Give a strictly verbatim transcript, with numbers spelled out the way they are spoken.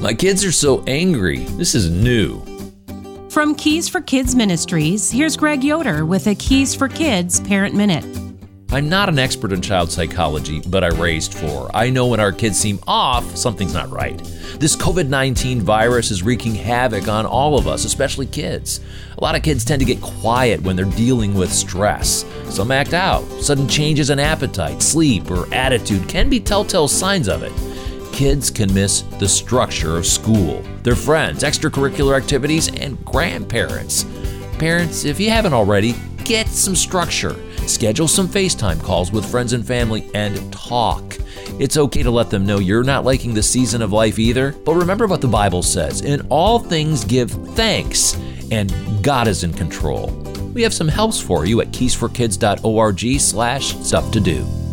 My kids are so angry. This is new. From Keys for Kids Ministries, here's Greg Yoder with a Keys for Kids Parent Minute. I'm not an expert in child psychology, but I raised four. I know when our kids seem off, something's not right. This covid nineteen virus is wreaking havoc on all of us, especially kids. A lot of kids tend to get quiet when they're dealing with stress. Some act out. Sudden changes in appetite, sleep, or attitude can be telltale signs of it. Kids can miss the structure of school, their friends, extracurricular activities, and grandparents. Parents, if you haven't already, get some structure. Schedule some FaceTime calls with friends and family and talk. It's okay to let them know you're not liking the season of life either, but remember what the Bible says. In all things give thanks, and God is in control. We have some helps for you at keys for kids dot org slash stuff to do.